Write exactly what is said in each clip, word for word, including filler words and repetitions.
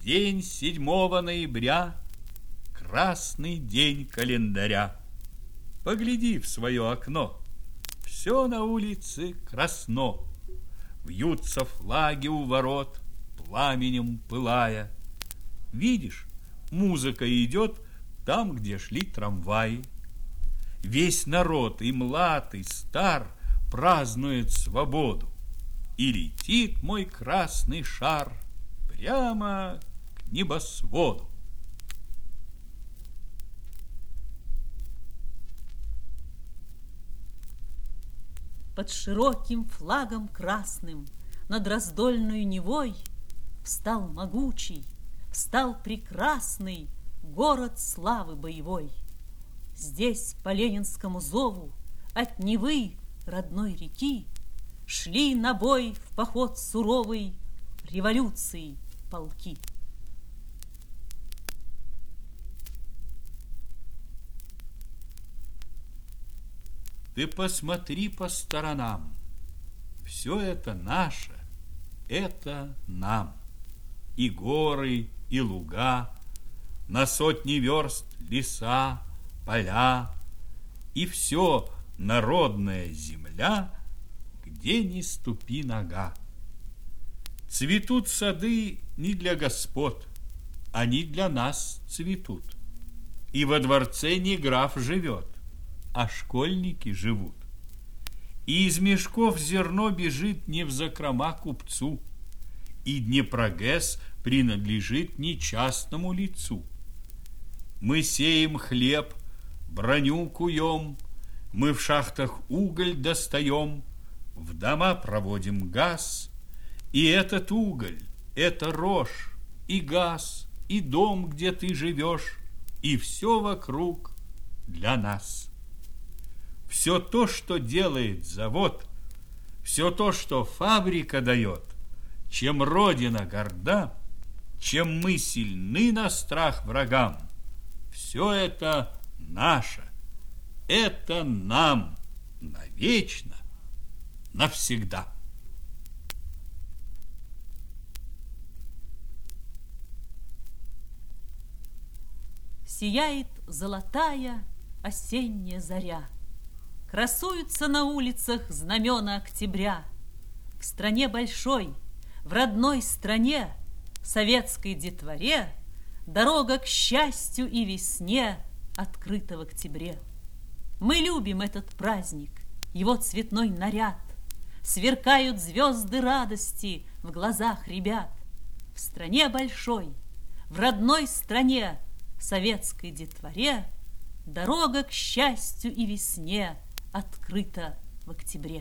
День седьмого ноября, красный день календаря. Погляди в свое окно, все на улице красно. Вьются флаги у ворот, пламенем пылая. Видишь, музыка идет там, где шли трамваи. Весь народ, и млад, и стар, празднует свободу. И летит мой красный шар прямо к небосводу. Под широким флагом красным над раздольной Невой встал могучий, встал прекрасный город славы боевой. Здесь по ленинскому зову от Невы, родной реки, шли на бой в поход суровый революции полки. Ты посмотри по сторонам, все это наше, это нам. И горы, и луга, на сотни верст леса, поля, и все народная земля, где ни ступи нога. Цветут сады не для господ, они для нас цветут. И во дворце не граф живет, а школьники живут. И из мешков зерно бежит не в закрома купцу, и Днепрогэс принадлежит не частному лицу. Мы сеем хлеб, броню куем, мы в шахтах уголь достаем, в дома проводим газ, и этот уголь, это рожь, и газ, и дом, где ты живешь, и все вокруг для нас. Все то, что делает завод, все то, что фабрика дает, чем Родина горда, чем мы сильны на страх врагам, все это наше, это нам навечно, навсегда. Сияет золотая осенняя заря, красуются на улицах знамена октября. В стране большой, в родной стране, советской детворе дорога к счастью и весне открыта в октябре. Мы любим этот праздник, его цветной наряд. Сверкают звезды радости в глазах ребят. В стране большой, в родной стране, советской детворе дорога к счастью и весне открыта в октябре.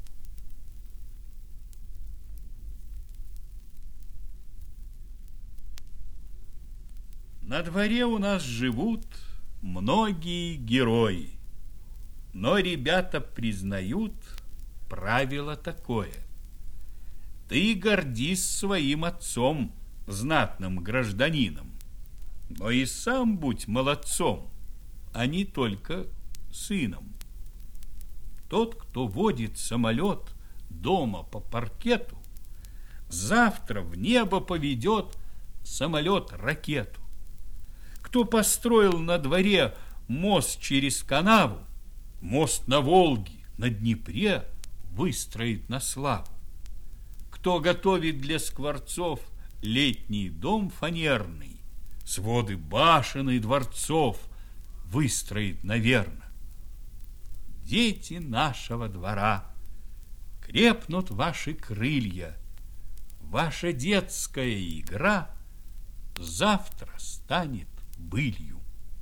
На дворе у нас живут многие герои, но ребята признают правило такое: ты гордись своим отцом, знатным гражданином, но и сам будь молодцом, а не только сыном. Тот, кто водит самолет дома по паркету, завтра в небо поведет самолет-ракету. Кто построил на дворе мост через канаву, мост на Волге, на Днепре выстроит на славу. Кто готовит для скворцов летний дом фанерный, своды башен и дворцов выстроит, наверно. Дети нашего двора, крепнут ваши крылья, ваша детская игра завтра станет былью.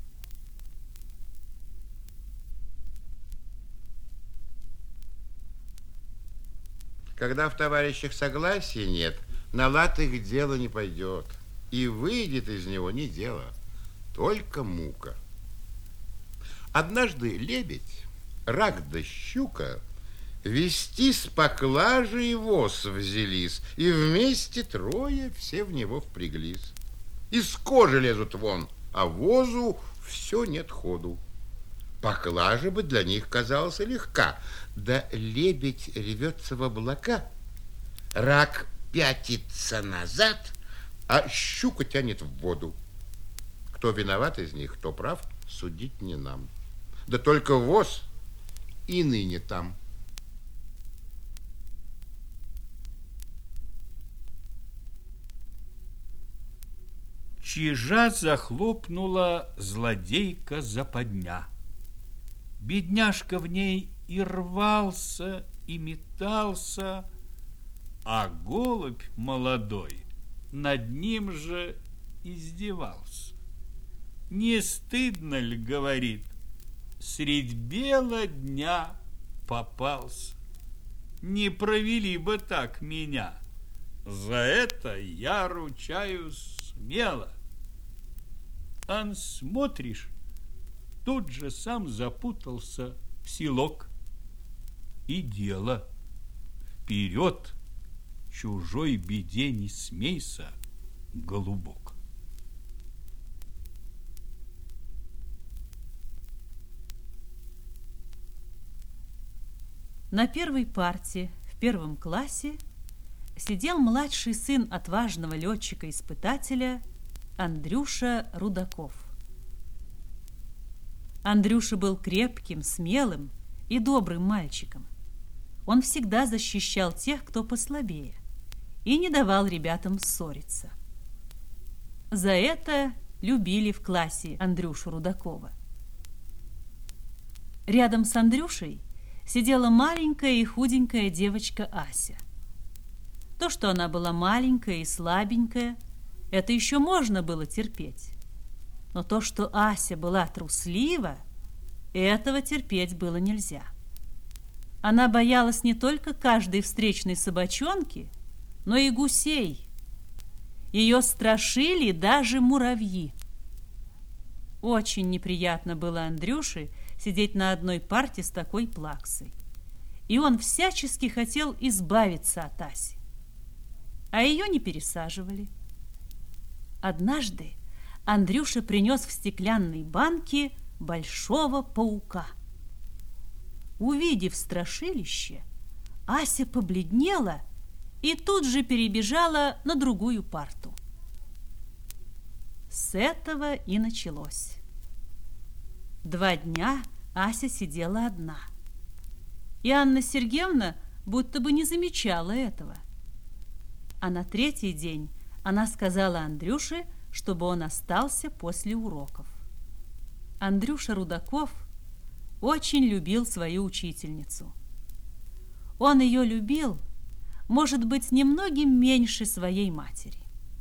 Когда в товарищах согласия нет, на лад их дело не пойдет, и выйдет из него не дело, только мука. Однажды лебедь, рак да щука вести с поклажей воз взялись, и вместе трое все в него впряглись. Из кожи лезут вон, а возу все нет ходу. Поклажа бы для них казалась легка, да лебедь рвется в облака, рак пятится назад, а щука тянет в воду. Кто виноват из них, кто прав, судить не нам. Да только воз и ныне там. Чижа захлопнула злодейка западня. Бедняжка в ней и рвался, и метался, а голубь молодой над ним же издевался. Не стыдно ли, говорит, средь бела дня попался? Не провели бы так меня, за это я ручаюсь смело. Ан, смотришь, тут же сам запутался в селок. И дело вперед, чужой беде не смейся, голубок. На первой парте в первом классе сидел младший сын отважного летчика-испытателя Андрюша Рудаков. Андрюша был крепким, смелым и добрым мальчиком. Он всегда защищал тех, кто послабее, и не давал ребятам ссориться. За это любили в классе Андрюшу Рудакова. Рядом с Андрюшей сидела маленькая и худенькая девочка Ася. То, что она была маленькая и слабенькая, это еще можно было терпеть. Но то, что Ася была труслива, этого терпеть было нельзя. Она боялась не только каждой встречной собачонки, но и гусей. Ее страшили даже муравьи. Очень неприятно было Андрюше сидеть на одной парте с такой плаксой. И он всячески хотел избавиться от Аси. А ее не пересаживали. Однажды Андрюша принес в стеклянной банке большого паука. Увидев страшилище, Ася побледнела и тут же перебежала на другую парту. С этого и началось. Два дня Ася сидела одна, и Анна Сергеевна будто бы не замечала этого. А на третий день она сказала Андрюше, чтобы он остался после уроков. Андрюша Рудаков очень любил свою учительницу. Он ее любил, может быть, немногим меньше своей матери.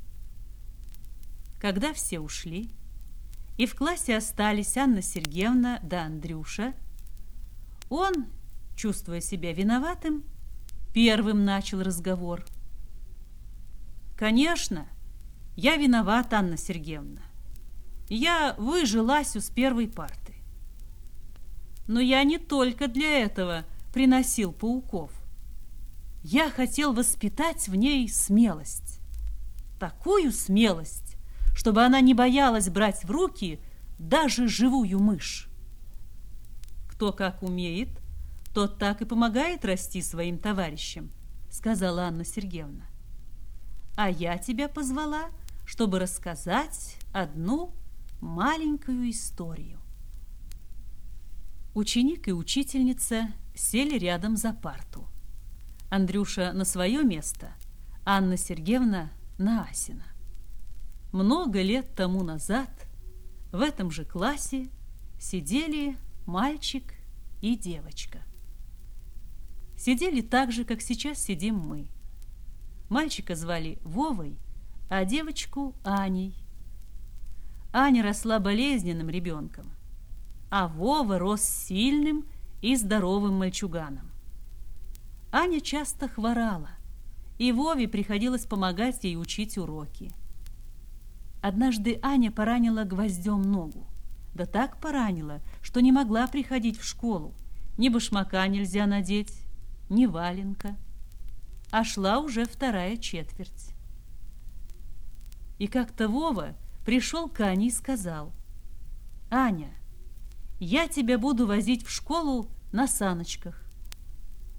Когда все ушли, и в классе остались Анна Сергеевна да Андрюша, он, чувствуя себя виноватым, первым начал разговор. «Конечно, я виноват, Анна Сергеевна. Я выжил Асю с первой парты. Но я не только для этого приносил пауков. Я хотел воспитать в ней смелость. Такую смелость, чтобы она не боялась брать в руки даже живую мышь. Кто как умеет, тот так и помогает расти своим товарищам», сказала Анна Сергеевна. «А я тебя позвала, чтобы рассказать одну маленькую историю». Ученик и учительница сели рядом за парту. Андрюша на свое место, Анна Сергеевна на Асина. Много лет тому назад в этом же классе сидели мальчик и девочка. Сидели так же, как сейчас сидим мы. Мальчика звали Вовой, а девочку Аней. Аня росла болезненным ребенком, а Вова рос сильным и здоровым мальчуганом. Аня часто хворала, и Вове приходилось помогать ей учить уроки. Однажды Аня поранила гвоздем ногу. Да так поранила, что не могла приходить в школу. Ни башмака нельзя надеть, ни валенка. А шла уже вторая четверть. И как-то Вова пришел к Ане и сказал: «Аня, я тебя буду возить в школу на саночках».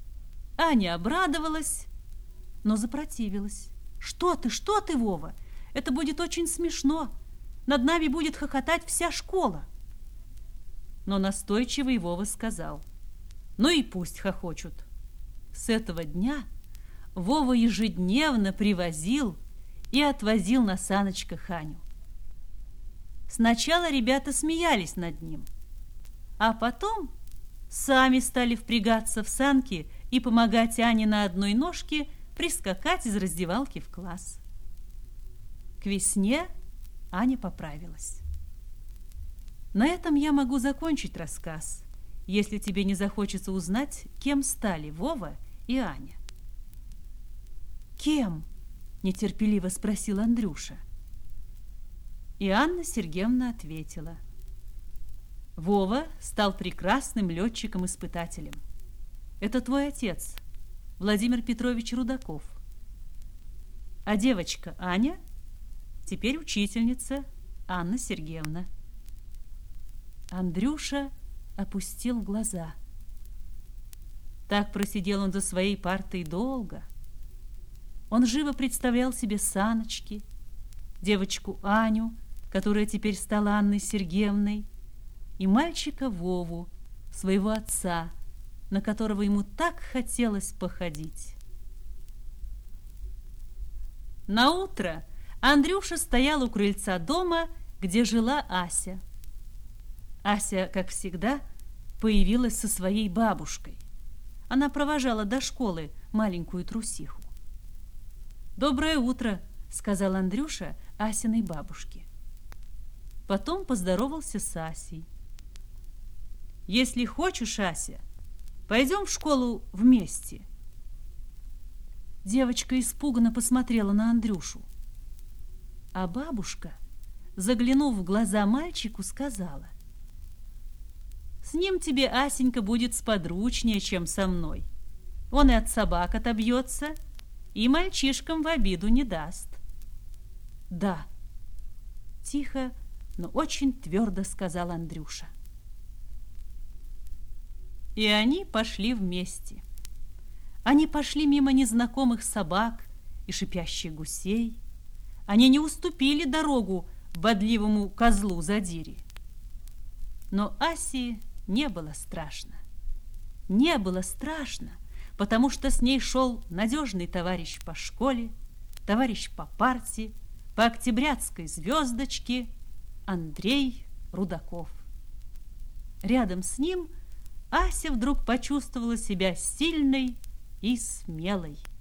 Аня обрадовалась, но запротивилась. «Что ты, что ты, Вова? Это будет очень смешно. Над нами будет хохотать вся школа. Но настойчивый Вова сказал: ну и пусть хохочут. С этого дня Вова ежедневно привозил и отвозил на саночках Аню. Сначала ребята смеялись над ним, а потом сами стали впрягаться в санки и помогать Ане на одной ножке прискакать из раздевалки в класс. К весне Аня поправилась. На этом я могу закончить рассказ, если тебе не захочется узнать, кем стали Вова и Аня. «Кем?» – нетерпеливо спросил Андрюша. И Анна Сергеевна ответила: Вова стал прекрасным летчиком-испытателем. Это твой отец, Владимир Петрович Рудаков. А девочка Аня теперь учительница Анна Сергеевна. Андрюша опустил глаза. Так просидел он за своей партой долго. Он живо представлял себе саночки, девочку Аню, которая теперь стала Анной Сергеевной, и мальчика Вову, своего отца, на которого ему так хотелось походить. Наутро Андрюша стоял у крыльца дома, где жила Ася. Ася, как всегда, появилась со своей бабушкой. Она провожала до школы маленькую трусиху. «Доброе утро», — сказал Андрюша Асиной бабушке. Потом поздоровался с Асей. «Если хочешь, Ася, пойдем в школу вместе». Девочка испуганно посмотрела на Андрюшу. А бабушка, заглянув в глаза мальчику, сказала: «С ним тебе, Асенька, будет сподручнее, чем со мной. Он и от собак отобьется, и мальчишкам в обиду не даст». «Да», — тихо, но очень твердо сказал Андрюша. И они пошли вместе. Они пошли мимо незнакомых собак и шипящих гусей. Они не уступили дорогу бодливому козлу Задире. Но Асе не было страшно. Не было страшно, потому что с ней шел надежный товарищ по школе, товарищ по парте, по октябрятской звездочке Андрей Рудаков. Рядом с ним Ася вдруг почувствовала себя сильной и смелой.